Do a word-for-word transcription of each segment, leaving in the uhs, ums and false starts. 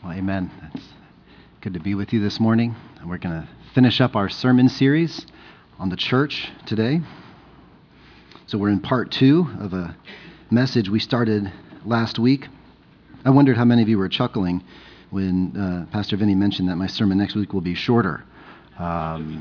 Well, amen. It's good to be with you this morning. And we're going to finish up our sermon series on the church today. So we're in part two of a message we started last week. I wondered how many of you were chuckling when uh, Pastor Vinny mentioned that my sermon next week will be shorter. Um,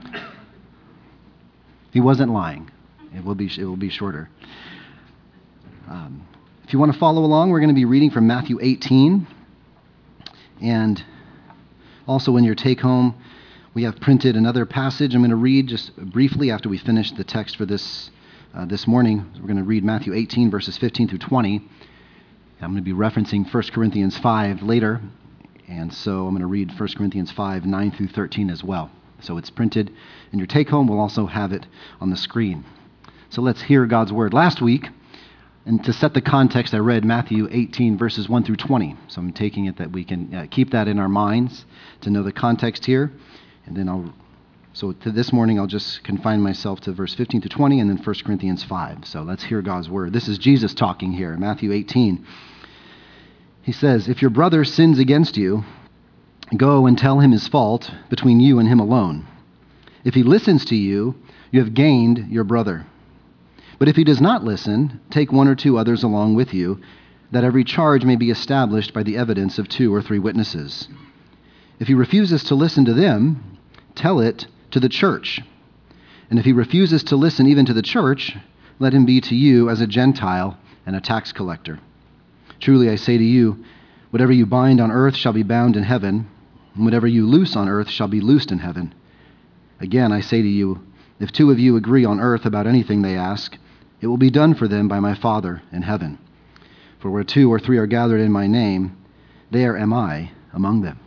he wasn't lying. It will be, it will be shorter. Um, if you want to follow along, we're going to be reading from Matthew eighteen. And also in your take-home, we have printed another passage I'm going to read just briefly after we finish the text for this uh, this morning. We're going to read Matthew eighteen, verses fifteen through twenty. I'm going to be referencing First Corinthians five later, and so I'm going to read First Corinthians five, nine through thirteen as well. So it's printed in your take-home. We'll also have it on the screen. So let's hear God's word. Last week, and to set the context, I read Matthew eighteen, verses one through twenty. So I'm taking it that we can uh, keep that in our minds to know the context here. And then I'll, so to this morning, I'll just confine myself to verse fifteen to twenty and then First Corinthians five. So let's hear God's word. This is Jesus talking here, Matthew eighteen. He says, "If your brother sins against you, go and tell him his fault between you and him alone. If he listens to you, you have gained your brother. But if he does not listen, take one or two others along with you, that every charge may be established by the evidence of two or three witnesses. If he refuses to listen to them, tell it to the church. And if he refuses to listen even to the church, let him be to you as a Gentile and a tax collector. Truly I say to you, whatever you bind on earth shall be bound in heaven, and whatever you loose on earth shall be loosed in heaven. Again, I say to you, if two of you agree on earth about anything they ask, it will be done for them by my Father in heaven. For where two or three are gathered in my name, there am I among them."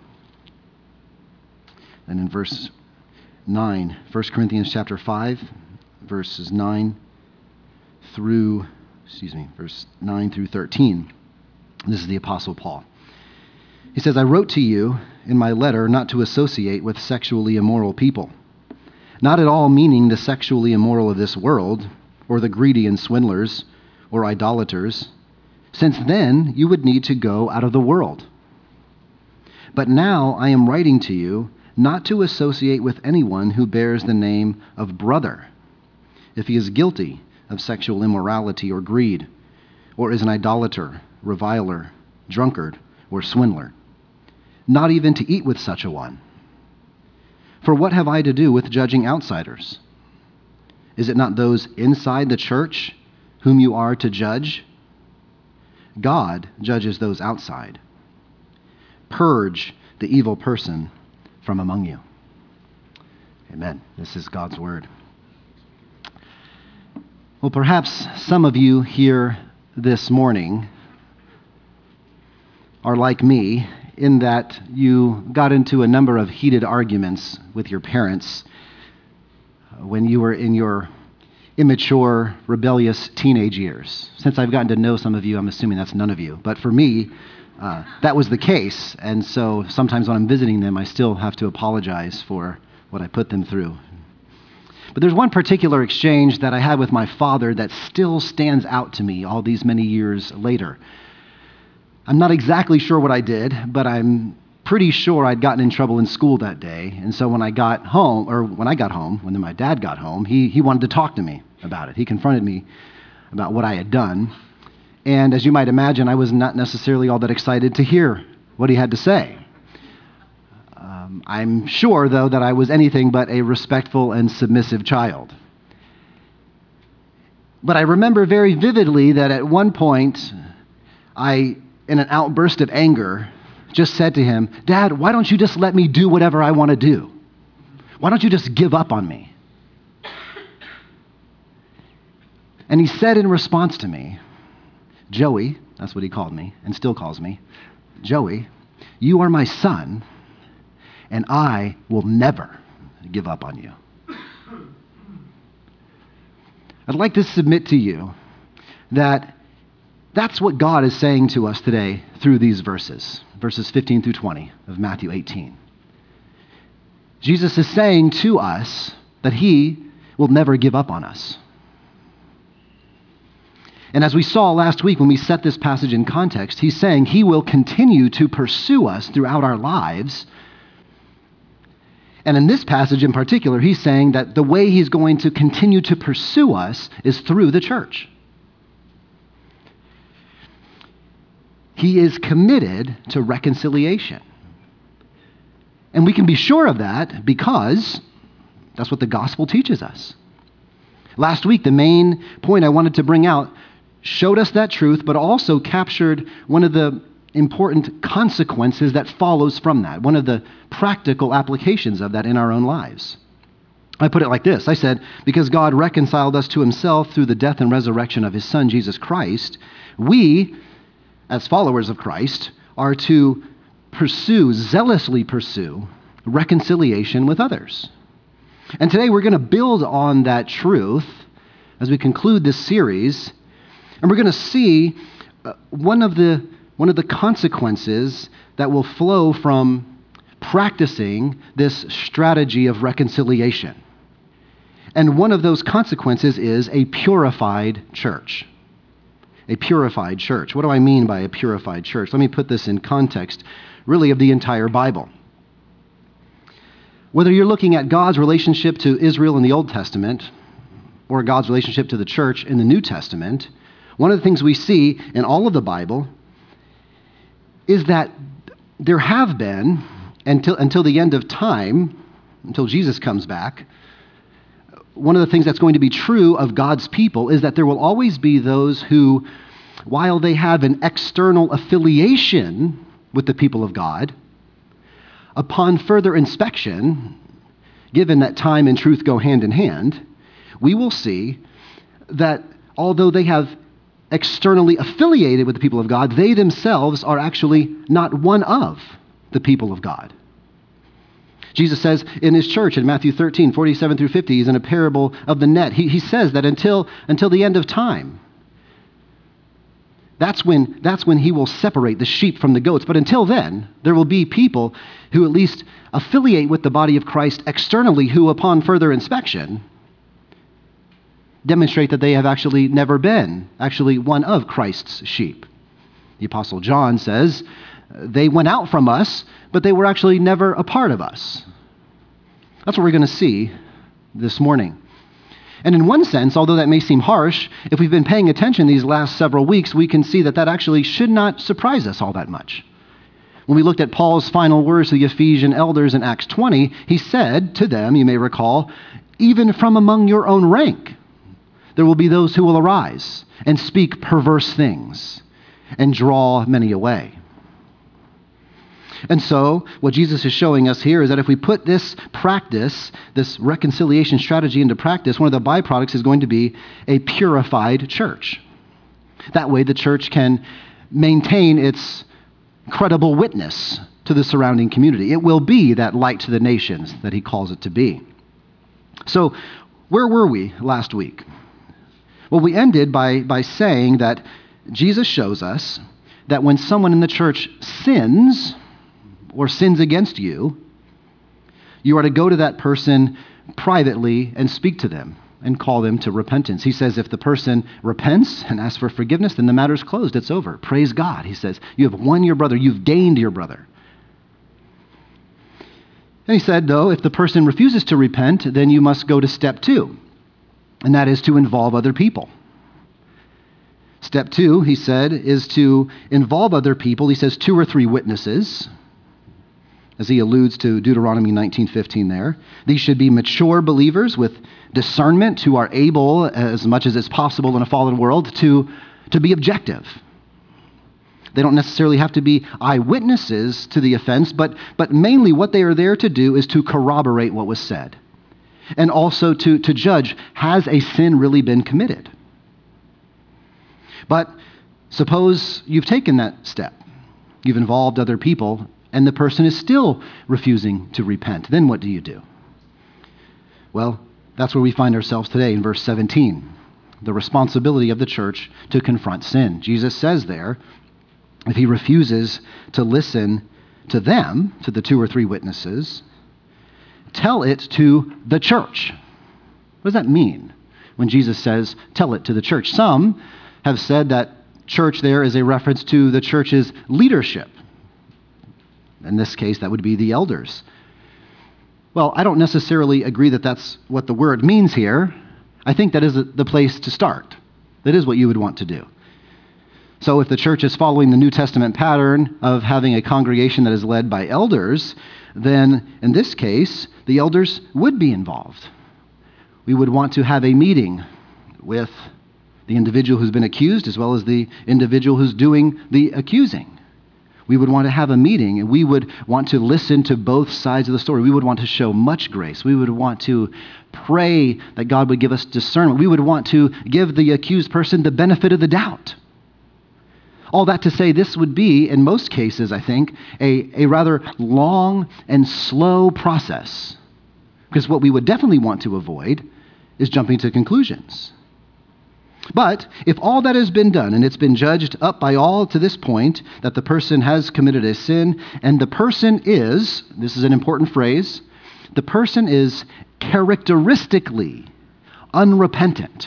And in verse nine, First Corinthians chapter five, verses nine through, excuse me, verse nine through thirteen. This is the Apostle Paul. He says, "I wrote to you in my letter not to associate with sexually immoral people, not at all meaning the sexually immoral of this world, or the greedy and swindlers, or idolaters, since then you would need to go out of the world. But now I am writing to you not to associate with anyone who bears the name of brother, if he is guilty of sexual immorality or greed, or is an idolater, reviler, drunkard, or swindler, not even to eat with such a one. For what have I to do with judging outsiders? Is it not those inside the church whom you are to judge? God judges those outside. Purge the evil person from among you." Amen. This is God's word. Well, perhaps some of you here this morning are like me in that you got into a number of heated arguments with your parents when you were in your immature, rebellious teenage years. Since I've gotten to know some of you, I'm assuming that's none of you. But for me, uh, that was the case. And so sometimes when I'm visiting them, I still have to apologize for what I put them through. But there's one particular exchange that I had with my father that still stands out to me all these many years later. I'm not exactly sure what I did, but I'm pretty sure I'd gotten in trouble in school that day. And so when I got home, or when I got home, when my dad got home, he, he wanted to talk to me about it. He confronted me about what I had done. And as you might imagine, I was not necessarily all that excited to hear what he had to say. Um, I'm sure, though, that I was anything but a respectful and submissive child. But I remember very vividly that at one point, I, in an outburst of anger, just said to him, "Dad, why don't you just let me do whatever I want to do? Why don't you just give up on me?" And he said in response to me, "Joey," that's what he called me and still calls me, "Joey, you are my son, and I will never give up on you." I'd like to submit to you that that's what God is saying to us today through these verses, verses fifteen through twenty of Matthew eighteen. Jesus is saying to us that he will never give up on us. And as we saw last week when we set this passage in context, he's saying he will continue to pursue us throughout our lives. And in this passage in particular, he's saying that the way he's going to continue to pursue us is through the church. He is committed to reconciliation. And we can be sure of that because that's what the gospel teaches us. Last week, the main point I wanted to bring out showed us that truth, but also captured one of the important consequences that follows from that, one of the practical applications of that in our own lives. I put it like this. I said, because God reconciled us to himself through the death and resurrection of his son, Jesus Christ, we, as followers of Christ, are to pursue, zealously pursue, reconciliation with others. And today we're going to build on that truth as we conclude this series, and we're going to see uh, one of the one of the consequences that will flow from practicing this strategy of reconciliation. And one of those consequences is a purified church. A purified church. What do I mean by a purified church? Let me put this in context, really, of the entire Bible. Whether you're looking at God's relationship to Israel in the Old Testament or God's relationship to the church in the New Testament, one of the things we see in all of the Bible is that there have been, until, until the end of time, until Jesus comes back, one of the things that's going to be true of God's people is that there will always be those who, while they have an external affiliation with the people of God, upon further inspection, given that time and truth go hand in hand, we will see that although they have externally affiliated with the people of God, they themselves are actually not one of the people of God. Jesus says in his church in Matthew thirteen, forty-seven through fifty, he's in a parable of the net. He, he says that until, until the end of time, that's when, that's when he will separate the sheep from the goats. But until then, there will be people who at least affiliate with the body of Christ externally who, upon further inspection, demonstrate that they have actually never been actually one of Christ's sheep. The Apostle John says, they went out from us, but they were actually never a part of us. That's what we're going to see this morning. And in one sense, although that may seem harsh, if we've been paying attention these last several weeks, we can see that that actually should not surprise us all that much. When we looked at Paul's final words to the Ephesian elders in Acts twenty, he said to them, you may recall, even from among your own rank, there will be those who will arise and speak perverse things and draw many away. And so what Jesus is showing us here is that if we put this practice, this reconciliation strategy into practice, one of the byproducts is going to be a purified church. That way the church can maintain its credible witness to the surrounding community. It will be that light to the nations that he calls it to be. So where were we last week? Well, we ended by, by saying that Jesus shows us that when someone in the church sins or sins against you, you are to go to that person privately and speak to them and call them to repentance. He says if the person repents and asks for forgiveness, then the matter's closed. It's over. Praise God. He says, you have won your brother. You've gained your brother. And he said, though, if the person refuses to repent, then you must go to step two, and that is to involve other people. Step two, he said, is to involve other people. He says two or three witnesses, as he alludes to Deuteronomy nineteen fifteen there. These should be mature believers with discernment who are able, as much as it's possible in a fallen world, to, to be objective. They don't necessarily have to be eyewitnesses to the offense, but, but mainly what they are there to do is to corroborate what was said. And also to, to judge, has a sin really been committed? But suppose you've taken that step. You've involved other people, and the person is still refusing to repent. Then what do you do? Well, that's where we find ourselves today in verse seventeen, the responsibility of the church to confront sin. Jesus says there, if he refuses to listen to them, to the two or three witnesses, tell it to the church. What does that mean when Jesus says, tell it to the church? Some have said that church there is a reference to the church's leadership. In this case, that would be the elders. Well, I don't necessarily agree that that's what the word means here. I think that is the place to start. That is what you would want to do. So if the church is following the New Testament pattern of having a congregation that is led by elders, then in this case, the elders would be involved. We would want to have a meeting with the individual who's been accused as well as the individual who's doing the accusing. We would want to have a meeting, and we would want to listen to both sides of the story. We would want to show much grace. We would want to pray that God would give us discernment. We would want to give the accused person the benefit of the doubt. All that to say, this would be, in most cases, I think, a, a rather long and slow process. Because what we would definitely want to avoid is jumping to conclusions. But if all that has been done, and it's been judged up by all to this point, that the person has committed a sin, and the person is, this is an important phrase, the person is characteristically unrepentant.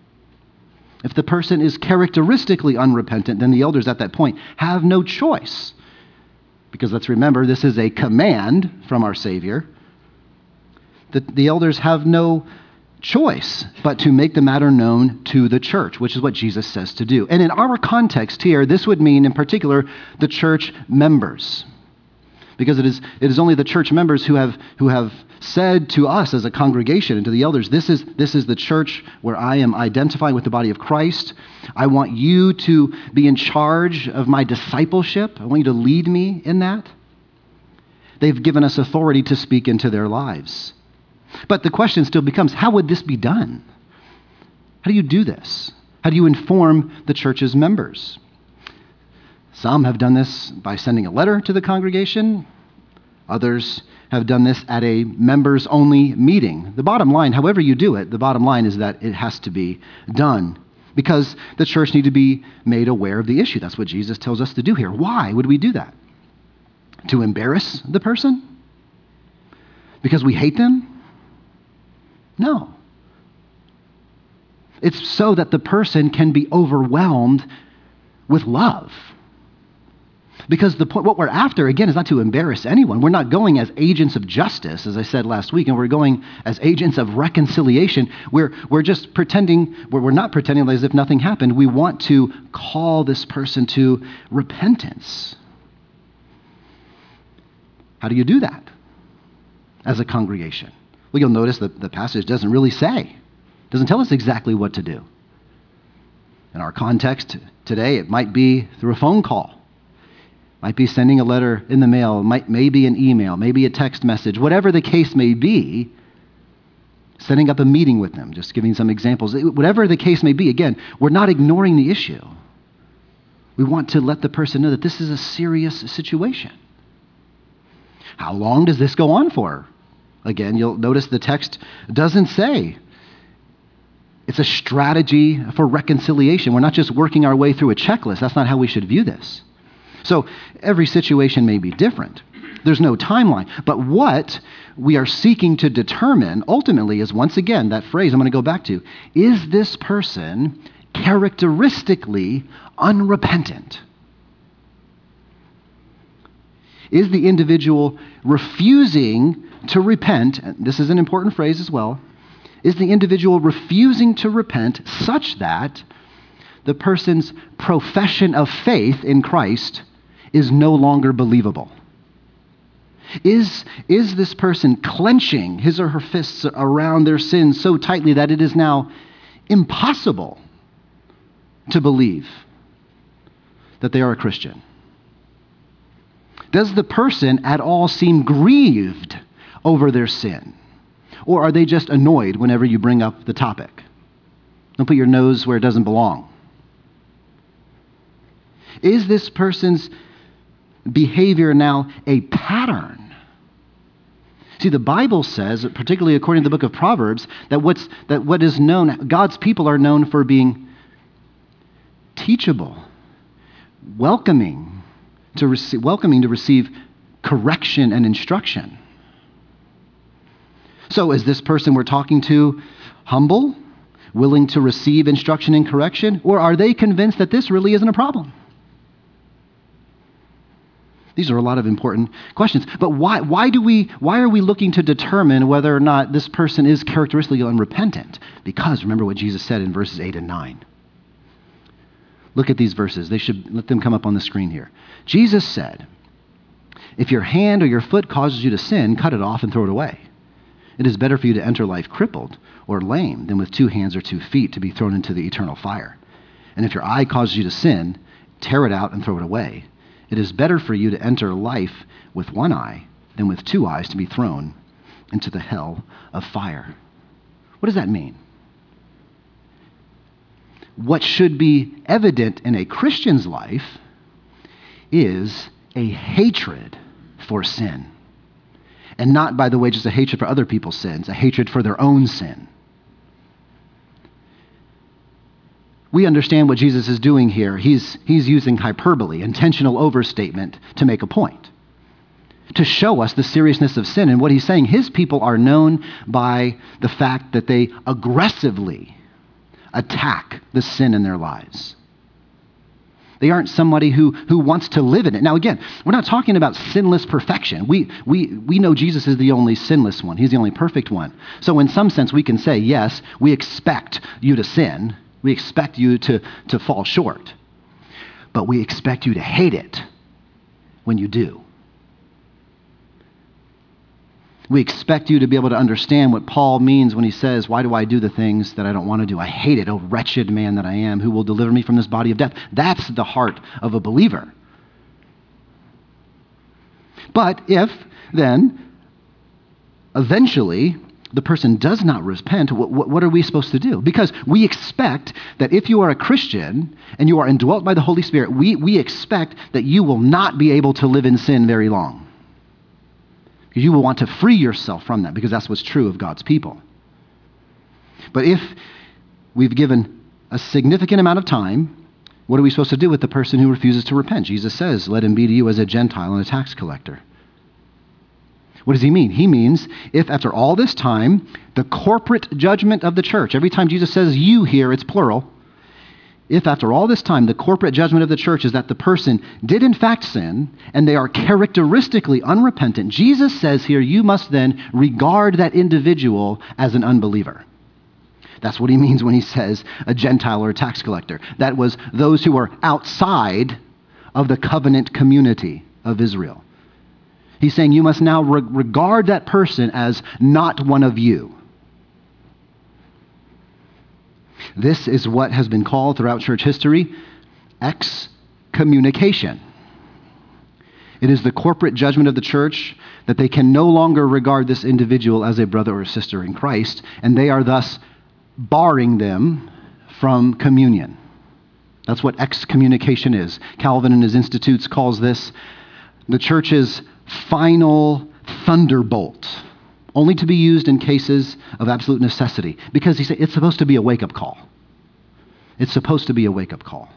If the person is characteristically unrepentant, then the elders at that point have no choice. Because let's remember, this is a command from our Savior. The, the elders have no choice but to make the matter known to the church, which is what Jesus says to do. And in our context here, this would mean in particular the church members. Because it is, it is only the church members who have, who have said to us as a congregation and to the elders, this is, this is the church where I am identifying with the body of Christ. I want you to be in charge of my discipleship. I want you to lead me in that. They've given us authority to speak into their lives. But the question still becomes, how would this be done? How do you do this? How do you inform the church's members? Some have done this by sending a letter to the congregation. Others have done this at a members-only meeting. The bottom line, however you do it, the bottom line is that it has to be done because the church needs to be made aware of the issue. That's what Jesus tells us to do here. Why would we do that? To embarrass the person? Because we hate them? No. It's so that the person can be overwhelmed with love. Because the point, what we're after, again, is not to embarrass anyone. We're not going as agents of justice, as I said last week, and we're going as agents of reconciliation. We're, we're just pretending, we're, we're not pretending as if nothing happened. We want to call this person to repentance. How do you do that as a congregation? Well, you'll notice that the passage doesn't really say, doesn't tell us exactly what to do. In our context today, it might be through a phone call. Might be sending a letter in the mail, might, maybe an email, maybe a text message, whatever the case may be, setting up a meeting with them, just giving some examples. Whatever the case may be, again, we're not ignoring the issue. We want to let the person know that this is a serious situation. How long does this go on for? Again, you'll notice the text doesn't say. It's a strategy for reconciliation. We're not just working our way through a checklist. That's not how we should view this. So every situation may be different. There's no timeline. But what we are seeking to determine ultimately is, once again, that phrase I'm going to go back to, is this person characteristically unrepentant? Is the individual refusing to repent, and this is an important phrase as well, is the individual refusing to repent such that the person's profession of faith in Christ is no longer believable? Is, is this person clenching his or her fists around their sins so tightly that it is now impossible to believe that they are a Christian? Does the person at all seem grieved over their sin? Or are they just annoyed whenever you bring up the topic? Don't put your nose where it doesn't belong. Is this person's behavior now a pattern? See, the Bible says, particularly according to the book of Proverbs, that what's that what is known, God's people are known for being teachable, welcoming to receive, welcoming to receive correction and instruction. So is this person we're talking to humble? willing to receive instruction and correction, or are they convinced that this really isn't a problem? These are a lot of important questions. But why, why, do we, why are we looking to determine whether or not this person is characteristically unrepentant? Because remember what Jesus said in verses eight and nine. Look at these verses. They should let them come up on the screen here. Jesus said, "If your hand or your foot causes you to sin, cut it off and throw it away. It is better for you to enter life crippled or lame than with two hands or two feet to be thrown into the eternal fire. And if your eye causes you to sin, tear it out and throw it away. It is better for you to enter life with one eye than with two eyes to be thrown into the hell of fire." What does that mean? What should be evident in a Christian's life is a hatred for sin. And not, by the way, just a hatred for other people's sins, a hatred for their own sin. We understand what Jesus is doing here. He's, he's using hyperbole, intentional overstatement, to make a point, to show us the seriousness of sin. And what he's saying, his people are known by the fact that they aggressively attack the sin in their lives. They aren't somebody who, who wants to live in it. Now, again, we're not talking about sinless perfection. We, we, we know Jesus is the only sinless one. He's the only perfect one. So in some sense, we can say, yes, we expect you to sin. We expect you to, to fall short. But we expect you to hate it when you do. We expect you to be able to understand what Paul means when he says, "Why do I do the things that I don't want to do? I hate it, oh wretched man that I am, who will deliver me from this body of death." That's the heart of a believer. But if then, eventually, the person does not repent, what, what are we supposed to do? Because we expect that if you are a Christian and you are indwelt by the Holy Spirit, we, we expect that you will not be able to live in sin very long. You will want to free yourself from that, because that's what's true of God's people. But if we've given a significant amount of time, what are we supposed to do with the person who refuses to repent? Jesus says, "Let him be to you as a Gentile and a tax collector." What does he mean? He means if after all this time, the corporate judgment of the church, every time Jesus says you here, it's plural. If after all this time, the corporate judgment of the church is that the person did in fact sin, and they are characteristically unrepentant, Jesus says here, you must then regard that individual as an unbeliever. That's what he means when he says a Gentile or a tax collector. That was those who were outside of the covenant community of Israel. He's saying you must now re- regard that person as not one of you. This is what has been called throughout church history excommunication. It is the corporate judgment of the church that they can no longer regard this individual as a brother or sister in Christ, and they are thus barring them from communion. That's what excommunication is. Calvin in his Institutes calls this the church's final thunderbolt, only to be used in cases of absolute necessity, because he said it's supposed to be a wake-up call. It's supposed to be a wake-up call.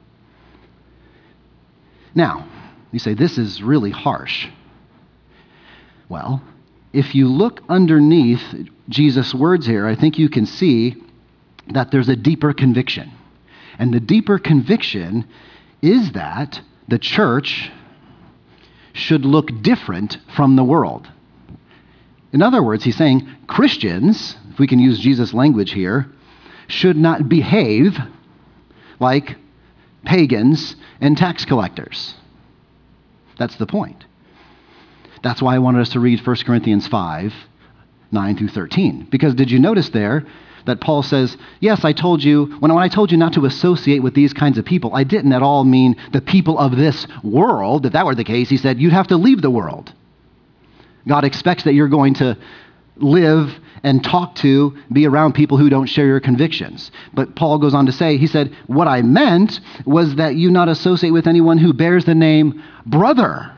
Now, you say, this is really harsh. Well, if you look underneath Jesus' words here, I think you can see that there's a deeper conviction. And the deeper conviction is that the church should look different from the world. In other words, he's saying Christians, if we can use Jesus' language here, should not behave like pagans and tax collectors. That's the point. That's why I wanted us to read First Corinthians five, nine through thirteen. Because did you notice there that Paul says, yes, I told you, when I told you not to associate with these kinds of people, I didn't at all mean the people of this world. If that were the case, he said, you'd have to leave the world. God expects that you're going to live and talk to, be around people who don't share your convictions. But Paul goes on to say, he said, what I meant was that you not associate with anyone who bears the name brother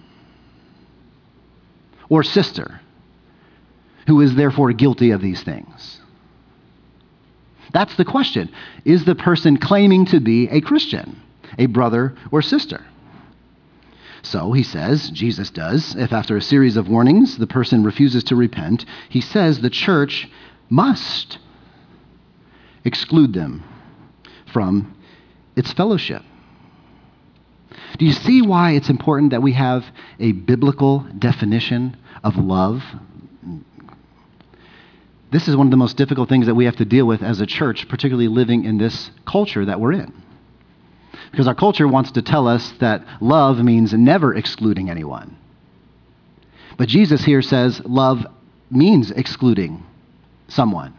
or sister, who is therefore guilty of these things. That's the question. Is the person claiming to be a Christian, a brother or sister? So he says, Jesus does, if after a series of warnings the person refuses to repent, he says the church must exclude them from its fellowship. Do you see why it's important that we have a biblical definition of love? This is one of the most difficult things that we have to deal with as a church, particularly living in this culture that we're in. Because our culture wants to tell us that love means never excluding anyone. But Jesus here says love means excluding someone.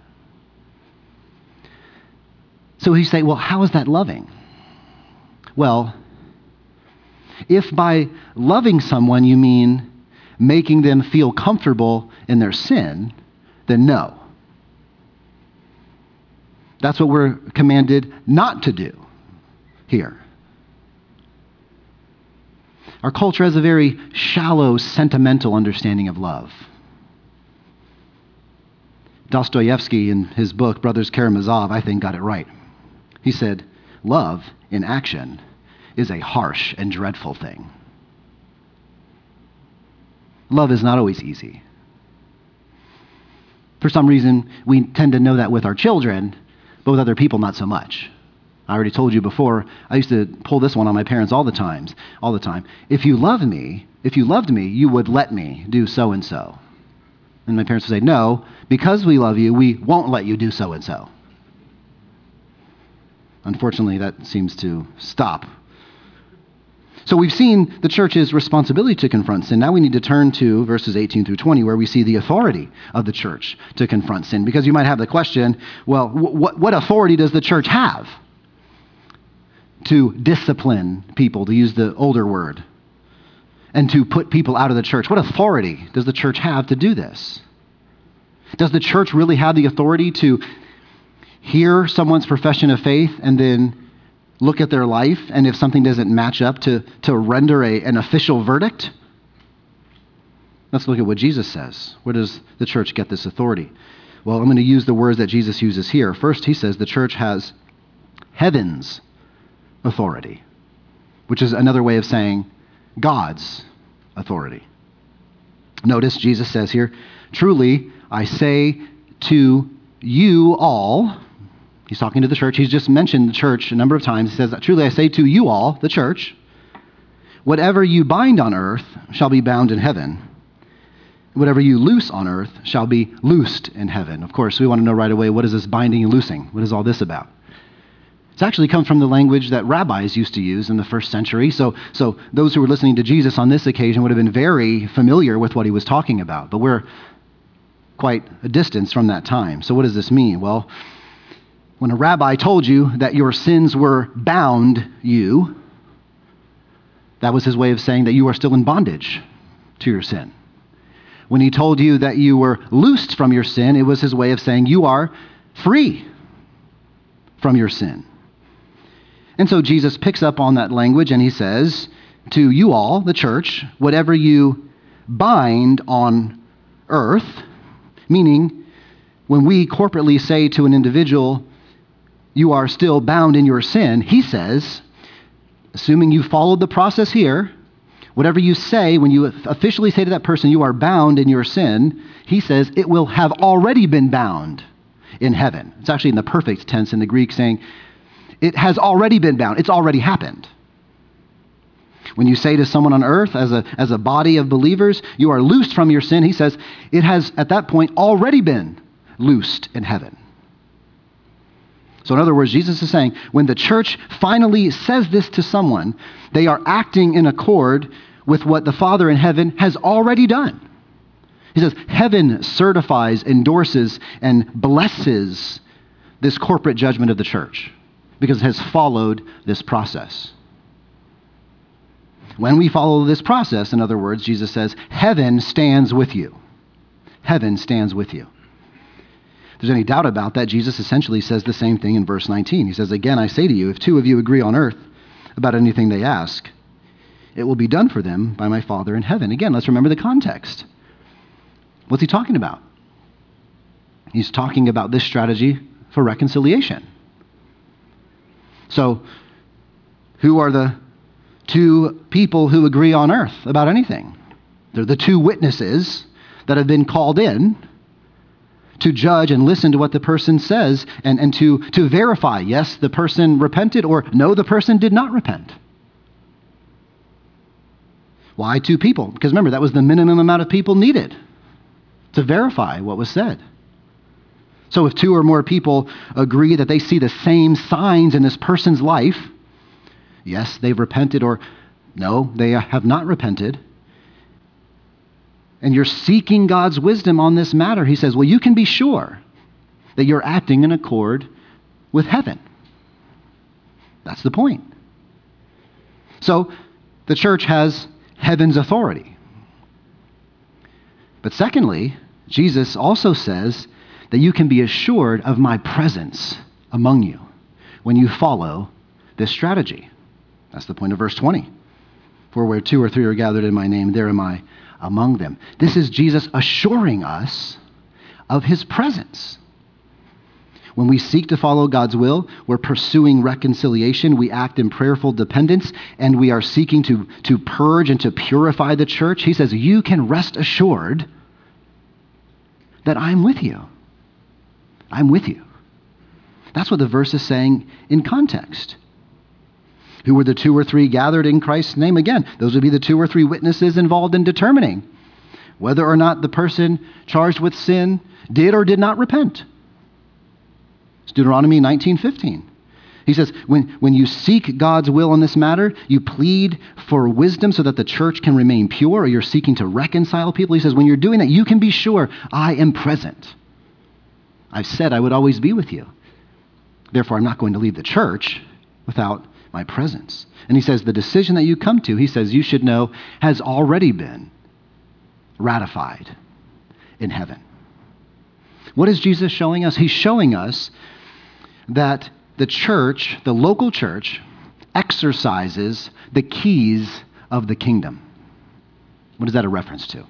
So you say, well, how is that loving? Well, if by loving someone you mean making them feel comfortable in their sin, then no. That's what we're commanded not to do here. Our culture has a very shallow, sentimental understanding of love. Dostoevsky, in his book, Brothers Karamazov, I think got it right. He said, love in action is a harsh and dreadful thing. Love is not always easy. For some reason, we tend to know that with our children, but with other people, not so much. I already told you before, I used to pull this one on my parents all the times, all the time. If you love me, if you loved me, you would let me do so and so. And my parents would say, no, because we love you, we won't let you do so and so. Unfortunately, that seems to stop. So we've seen the church's responsibility to confront sin. Now we need to turn to verses eighteen through twenty, where we see the authority of the church to confront sin. Because you might have the question, well, what, what authority does the church have to discipline people, to use the older word, and to put people out of the church? What authority does the church have to do this? Does the church really have the authority to hear someone's profession of faith and then look at their life, and if something doesn't match up, to, to render a, an official verdict? Let's look at what Jesus says. Where does the church get this authority? Well, I'm going to use the words that Jesus uses here. First, he says the church has heaven's authority, which is another way of saying God's authority. Notice Jesus says here, truly, I say to you all. He's talking to the church. He's just mentioned the church a number of times. He says, truly I say to you all, the church, whatever you bind on earth shall be bound in heaven. Whatever you loose on earth shall be loosed in heaven. Of course, we want to know right away, what is this binding and loosing? What is all this about? It actually comes from the language that rabbis used to use in the first century. So, so those who were listening to Jesus on this occasion would have been very familiar with what he was talking about. But we're quite a distance from that time. So what does this mean? Well, when a rabbi told you that your sins were bound you, that was his way of saying that you are still in bondage to your sin. When he told you that you were loosed from your sin, it was his way of saying you are free from your sin. And so Jesus picks up on that language and he says to you all, the church, whatever you bind on earth, meaning when we corporately say to an individual, you are still bound in your sin, he says, assuming you followed the process here, whatever you say, when you officially say to that person, you are bound in your sin, he says, it will have already been bound in heaven. It's actually in the perfect tense in the Greek, saying, it has already been bound. It's already happened. When you say to someone on earth, as a, as a body of believers, you are loosed from your sin, he says, it has at that point already been loosed in heaven. So in other words, Jesus is saying, when the church finally says this to someone, they are acting in accord with what the Father in heaven has already done. He says, heaven certifies, endorses, and blesses this corporate judgment of the church because it has followed this process. When we follow this process, in other words, Jesus says, heaven stands with you. Heaven stands with you. If there's any doubt about that, Jesus essentially says the same thing in verse nineteen. He says, again, I say to you, if two of you agree on earth about anything they ask, it will be done for them by my Father in heaven. Again, let's remember the context. What's he talking about? He's talking about this strategy for reconciliation. So, who are the two people who agree on earth about anything? They're the two witnesses that have been called in to judge and listen to what the person says and, and to, to verify, yes, the person repented, or no, the person did not repent. Why two people? Because remember, that was the minimum amount of people needed to verify what was said. So if two or more people agree that they see the same signs in this person's life, yes, they've repented, or no, they have not repented, and you're seeking God's wisdom on this matter, he says, well, you can be sure that you're acting in accord with heaven. That's the point. So the church has heaven's authority. But secondly, Jesus also says that you can be assured of my presence among you when you follow this strategy. That's the point of verse twenty. For where two or three are gathered in my name, there am I among them. This is Jesus assuring us of his presence. When we seek to follow God's will, we're pursuing reconciliation, we act in prayerful dependence, and we are seeking to, to purge and to purify the church. He says, you can rest assured that I'm with you. I'm with you. That's what the verse is saying in context. Who were the two or three gathered in Christ's name? Again, those would be the two or three witnesses involved in determining whether or not the person charged with sin did or did not repent. It's Deuteronomy nineteen fifteen. He says, when, when you seek God's will on this matter, you plead for wisdom so that the church can remain pure, or you're seeking to reconcile people. He says, when you're doing that, you can be sure I am present. I've said I would always be with you. Therefore, I'm not going to leave the church without my presence. And he says, the decision that you come to, he says, you should know, has already been ratified in heaven. What is Jesus showing us? He's showing us that the church, the local church, exercises the keys of the kingdom. What is that a reference to?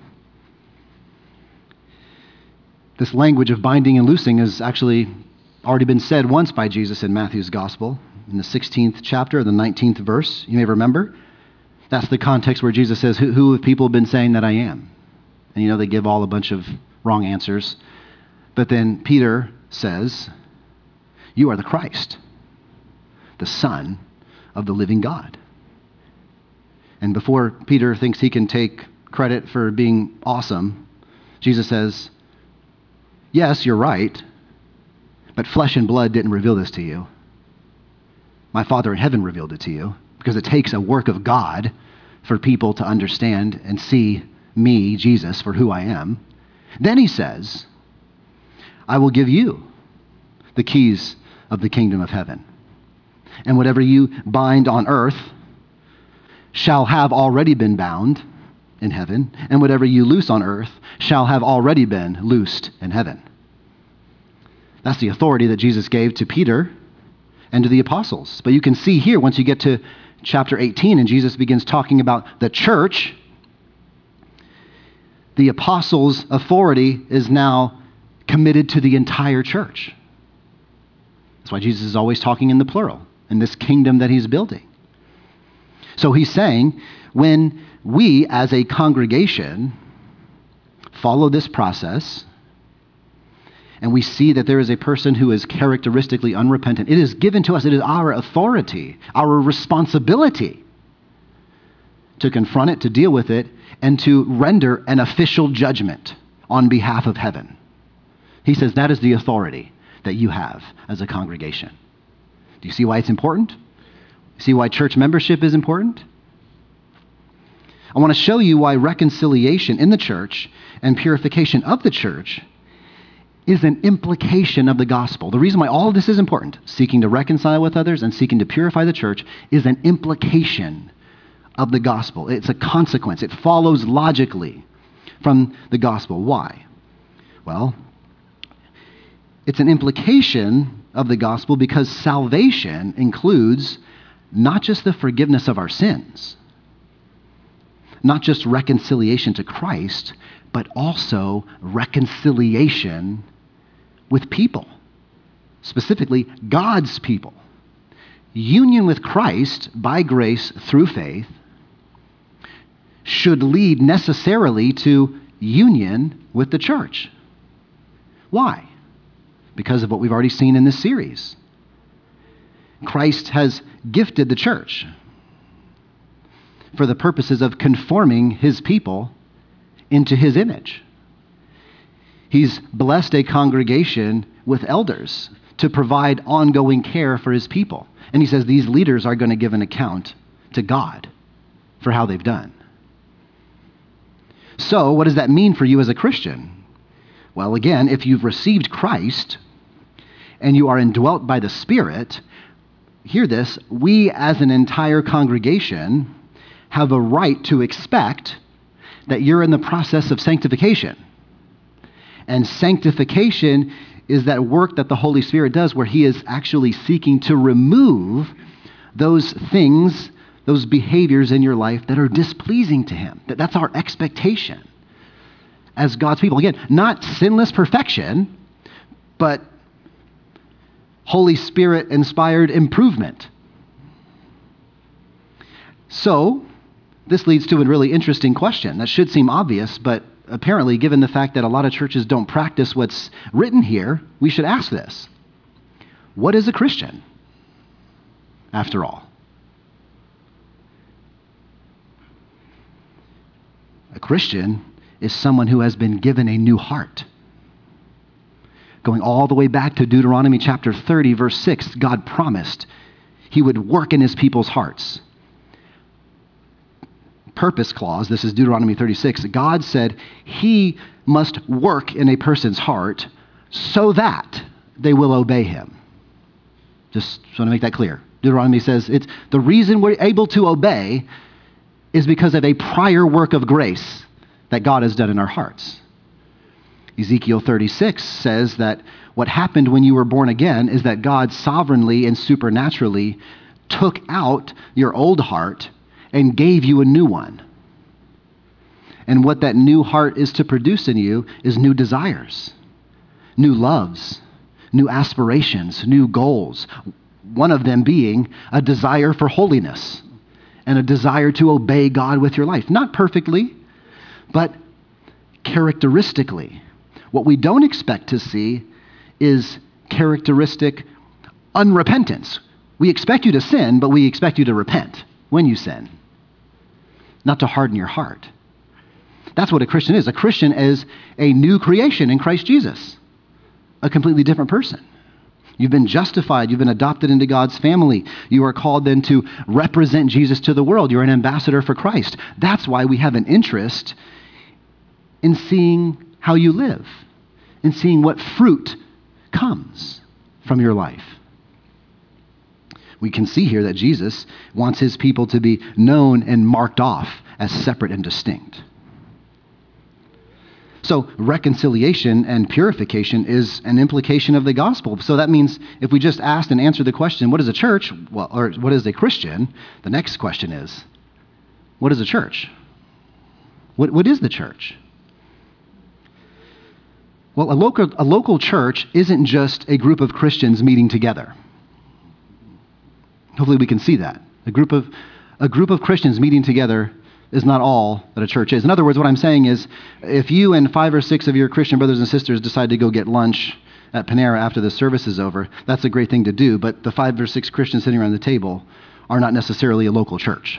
This language of binding and loosing has actually already been said once by Jesus in Matthew's gospel. In the sixteenth chapter, the nineteenth verse, you may remember. That's the context where Jesus says, who, who have people been saying that I am? And you know, they give all a bunch of wrong answers. But then Peter says, you are the Christ, the Son of the living God. And before Peter thinks he can take credit for being awesome, Jesus says, yes, you're right, but flesh and blood didn't reveal this to you. My Father in heaven revealed it to you, because it takes a work of God for people to understand and see me, Jesus, for who I am. Then he says, I will give you the keys of the kingdom of heaven. And whatever you bind on earth shall have already been bound in heaven, and whatever you loose on earth shall have already been loosed in heaven. That's the authority that Jesus gave to Peter and to the apostles. But you can see here, once you get to chapter eighteen, and Jesus begins talking about the church, the apostles' authority is now committed to the entire church. That's why Jesus is always talking in the plural, in this kingdom that he's building. So he's saying, when we as a congregation follow this process, and we see that there is a person who is characteristically unrepentant, it is given to us, it is our authority, our responsibility to confront it, to deal with it, and to render an official judgment on behalf of heaven. He says that is the authority that you have as a congregation. Do you see why it's important? See why church membership is important? I want to show you why reconciliation in the church and purification of the church is an implication of the gospel. The reason why all of this is important, seeking to reconcile with others and seeking to purify the church, is an implication of the gospel. It's a consequence. It follows logically from the gospel. Why? Well, it's an implication of the gospel because salvation includes not just the forgiveness of our sins, not just reconciliation to Christ, but also reconciliation with people, specifically God's people. Union with Christ by grace through faith should lead necessarily to union with the church. Why? Because of what we've already seen in this series. Christ has gifted the church for the purposes of conforming his people into his image. He's blessed a congregation with elders to provide ongoing care for his people. And he says these leaders are going to give an account to God for how they've done. So, what does that mean for you as a Christian? Well, again, if you've received Christ and you are indwelt by the Spirit, hear this, we as an entire congregation have a right to expect that you're in the process of sanctification. And sanctification is that work that the Holy Spirit does where he is actually seeking to remove those things, those behaviors in your life that are displeasing to him. That that's our expectation as God's people. Again, not sinless perfection, but Holy Spirit inspired improvement. So, this leads to a really interesting question that should seem obvious, but apparently, given the fact that a lot of churches don't practice what's written here, we should ask this. What is a Christian, after all? A Christian is someone who has been given a new heart. Going all the way back to Deuteronomy chapter thirty, verse six, God promised he would work in his people's hearts. Purpose clause, this is Deuteronomy thirty-six, God said he must work in a person's heart so that they will obey him. Just want to make that clear. Deuteronomy says it's the reason we're able to obey is because of a prior work of grace that God has done in our hearts. Ezekiel thirty-six says that what happened when you were born again is that God sovereignly and supernaturally took out your old heart and gave you a new one. And what that new heart is to produce in you is new desires, new loves, new aspirations, new goals. One of them being a desire for holiness and a desire to obey God with your life. Not perfectly, but characteristically. What we don't expect to see is characteristic unrepentance. We expect you to sin, but we expect you to repent when you sin, not to harden your heart. That's what a Christian is. A Christian is a new creation in Christ Jesus, a completely different person. You've been justified. You've been adopted into God's family. You are called then to represent Jesus to the world. You're an ambassador for Christ. That's why we have an interest in seeing how you live, in seeing what fruit comes from your life. We can see here that Jesus wants his people to be known and marked off as separate and distinct. So reconciliation and purification is an implication of the gospel. So that means if we just asked and answered the question, what is a church? Well, or what is a Christian? The next question is, what is a church? What, what is the church? Well, a local, a local church isn't just a group of Christians meeting together. Hopefully we can see that. A group of, a group of Christians meeting together is not all that a church is. In other words, what I'm saying is, if you and five or six of your Christian brothers and sisters decide to go get lunch at Panera after the service is over, that's a great thing to do, but the five or six Christians sitting around the table are not necessarily a local church.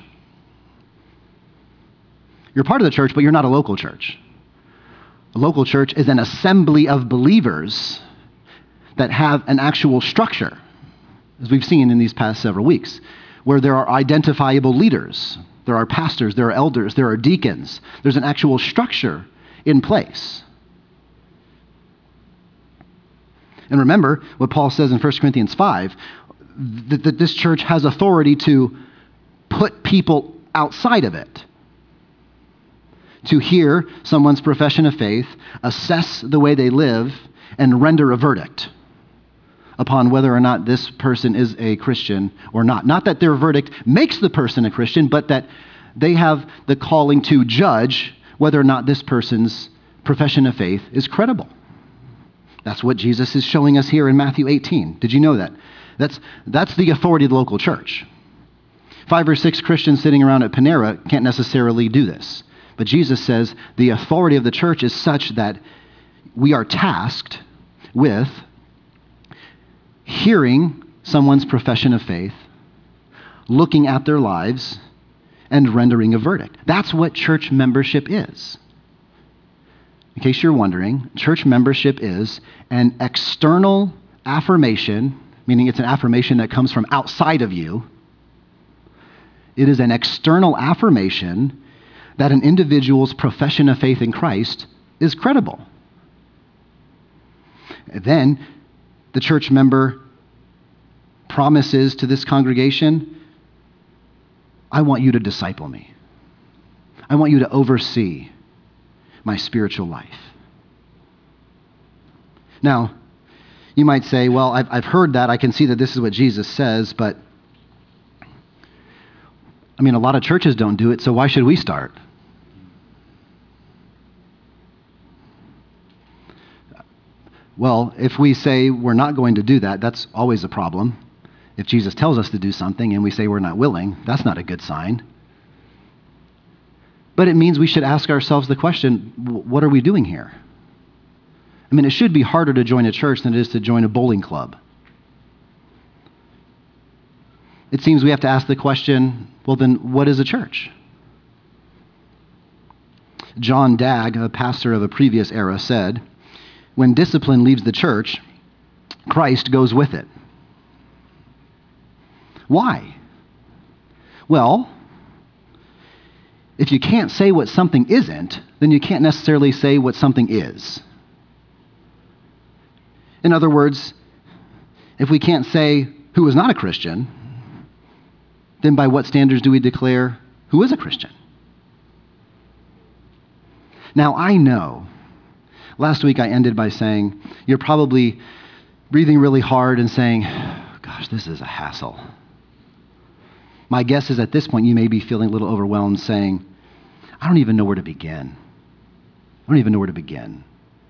You're part of the church, but you're not a local church. A local church is an assembly of believers that have an actual structure, as we've seen in these past several weeks, where there are identifiable leaders. There are pastors, there are elders, there are deacons. There's an actual structure in place. And remember what Paul says in First Corinthians five, that, that this church has authority to put people outside of it, to hear someone's profession of faith, assess the way they live, and render a verdict upon whether or not this person is a Christian or not. Not that their verdict makes the person a Christian, but that they have the calling to judge whether or not this person's profession of faith is credible. That's what Jesus is showing us here in Matthew eighteen. Did you know that? That's, that's the authority of the local church. Five or six Christians sitting around at Panera can't necessarily do this. But Jesus says the authority of the church is such that we are tasked with hearing someone's profession of faith, looking at their lives, and rendering a verdict. That's what church membership is. In case you're wondering, church membership is an external affirmation, meaning it's an affirmation that comes from outside of you. It is an external affirmation that an individual's profession of faith in Christ is credible. Then the church member promises to this congregation, I want you to disciple me. I want you to oversee my spiritual life. Now, you might say, well, I've, I've heard that. I can see that this is what Jesus says, but I mean, a lot of churches don't do it, so why should we start? Well, if we say we're not going to do that, that's always a problem. If Jesus tells us to do something and we say we're not willing, that's not a good sign. But it means we should ask ourselves the question, what are we doing here? I mean, it should be harder to join a church than it is to join a bowling club. It seems we have to ask the question, well, then what is a church? John Dagg, a pastor of a previous era, said, when discipline leaves the church, Christ goes with it. Why? Well, if you can't say what something isn't, then you can't necessarily say what something is. In other words, if we can't say who is not a Christian, then by what standards do we declare who is a Christian? Now, I know, last week I ended by saying, you're probably breathing really hard and saying, gosh, this is a hassle. My guess is at this point you may be feeling a little overwhelmed saying, I don't even know where to begin. I don't even know where to begin.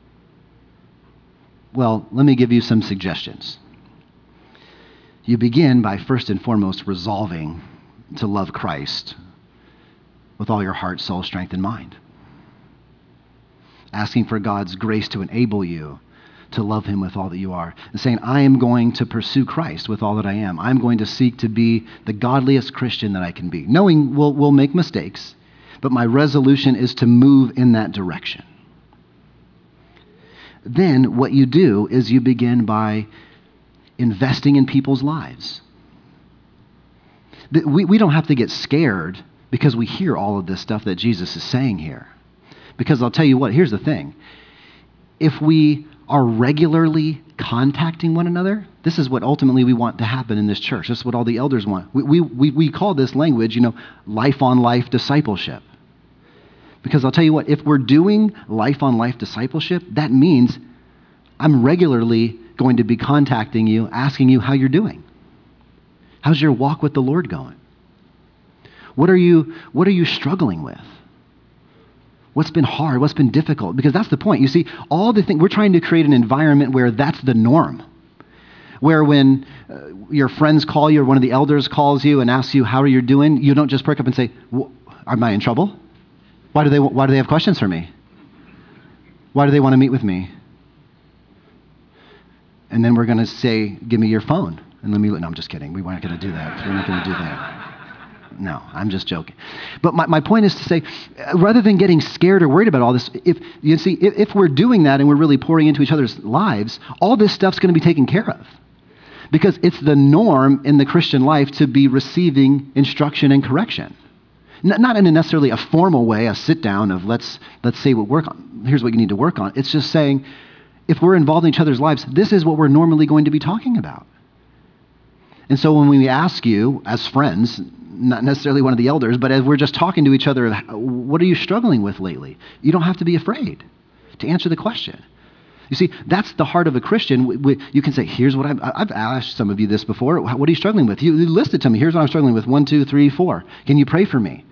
Well, let me give you some suggestions. You begin by first and foremost resolving to love Christ with all your heart, soul, strength, and mind. Asking for God's grace to enable you to love him with all that you are, and saying, I am going to pursue Christ with all that I am. I'm going to seek to be the godliest Christian that I can be, knowing we'll, we'll make mistakes, but my resolution is to move in that direction. Then what you do is you begin by investing in people's lives. We, we don't have to get scared because we hear all of this stuff that Jesus is saying here. Because I'll tell you what, here's the thing. If we are regularly contacting one another, this is what ultimately we want to happen in this church. This is what all the elders want. We, we, we, we call this language, you know, life-on-life discipleship. Because I'll tell you what, if we're doing life-on-life discipleship, that means I'm regularly going to be contacting you, asking you how you're doing. How's your walk with the Lord going? What are you, what are you struggling with? What's been hard? What's been difficult? Because that's the point. You see, all the things, we're trying to create an environment where that's the norm. Where when uh, your friends call you or one of the elders calls you and asks you, how are you doing? You don't just perk up and say, am I in trouble? Why do they, why do they have questions for me? Why do they want to meet with me? And then we're going to say, give me your phone. And let me, no, I'm just kidding. We weren't going to do that. We're not going to do that. No, I'm just joking. But my, my point is to say, rather than getting scared or worried about all this, if you see, if, if we're doing that and we're really pouring into each other's lives, all this stuff's going to be taken care of. Because it's the norm in the Christian life to be receiving instruction and correction. N- not in a necessarily a formal way, a sit down of let's, let's say what work on, here's what you need to work on. It's just saying, if we're involved in each other's lives, this is what we're normally going to be talking about. And so when we ask you as friends, not necessarily one of the elders, but as we're just talking to each other, what are you struggling with lately? You don't have to be afraid to answer the question. You see, that's the heart of a Christian. We, we, you can say, here's what I've, I've asked some of you this before. What are you struggling with? You, you listed to me, here's what I'm struggling with. One, two, three, four. Can you pray for me?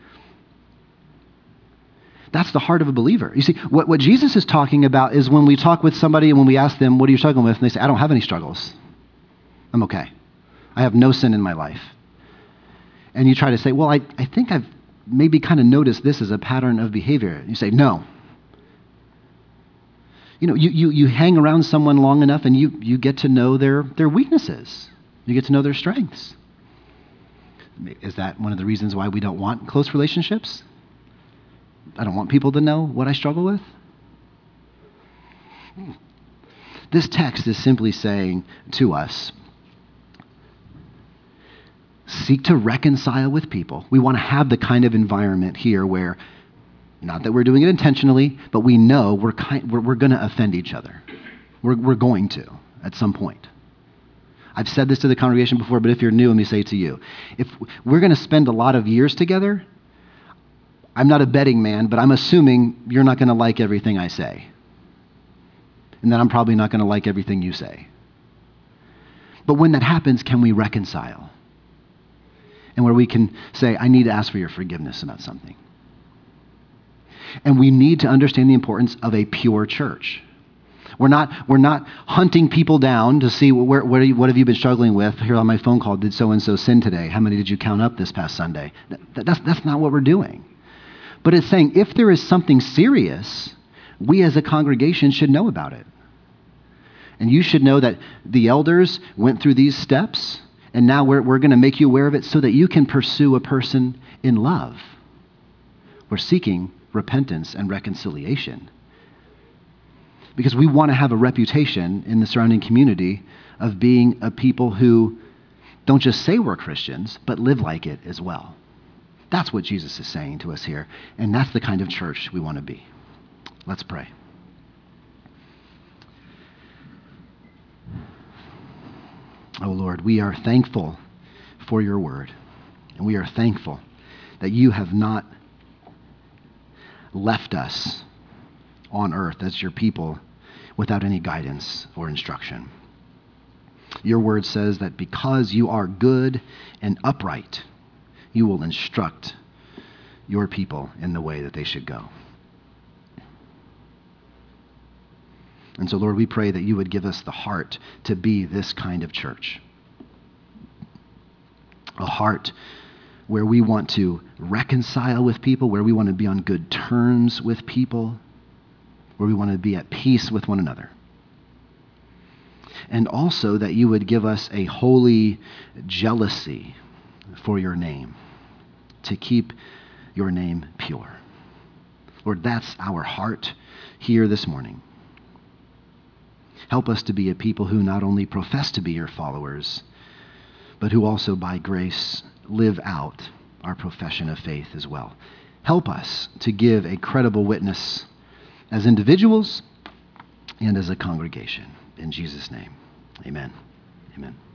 That's the heart of a believer. You see, what, what Jesus is talking about is when we talk with somebody and when we ask them, what are you struggling with? And they say, I don't have any struggles. I'm okay. I have no sin in my life. And you try to say, well, I, I think I've maybe kind of noticed this as a pattern of behavior. You say, no. You know, you, you, you hang around someone long enough and you, you get to know their, their weaknesses. You get to know their strengths. Is that one of the reasons why we don't want close relationships? I don't want people to know what I struggle with. This text is simply saying to us, seek to reconcile with people. We want to have the kind of environment here where, not that we're doing it intentionally, but we know we're, kind, we're, we're going to offend each other. We're, we're going to at some point. I've said this to the congregation before, but if you're new, let me say it to you. If we're going to spend a lot of years together, I'm not a betting man, but I'm assuming you're not going to like everything I say. And then I'm probably not going to like everything you say. But when that happens, can we reconcile? And where we can say, I need to ask for your forgiveness about something. And we need to understand the importance of a pure church. We're not, we're not hunting people down to see where, where you, what have you been struggling with. Here on my phone call, did so-and-so sin today? How many did you count up this past Sunday? That, that's, that's not what we're doing. But it's saying if there is something serious, we as a congregation should know about it. And you should know that the elders went through these steps, and now we're, we're going to make you aware of it so that you can pursue a person in love. We're seeking repentance and reconciliation. Because we want to have a reputation in the surrounding community of being a people who don't just say we're Christians, but live like it as well. That's what Jesus is saying to us here, and that's the kind of church we want to be. Let's pray. Oh Lord, we are thankful for your word, and we are thankful that you have not left us on earth as your people without any guidance or instruction. Your word says that because you are good and upright, you will instruct your people in the way that they should go. And so, Lord, we pray that you would give us the heart to be this kind of church. A heart where we want to reconcile with people, where we want to be on good terms with people, where we want to be at peace with one another. And also that you would give us a holy jealousy for your name, to keep your name pure. Lord, that's our heart here this morning. Help us to be a people who not only profess to be your followers, but who also by grace live out our profession of faith as well. Help us to give a credible witness as individuals and as a congregation. In Jesus' name, amen. Amen.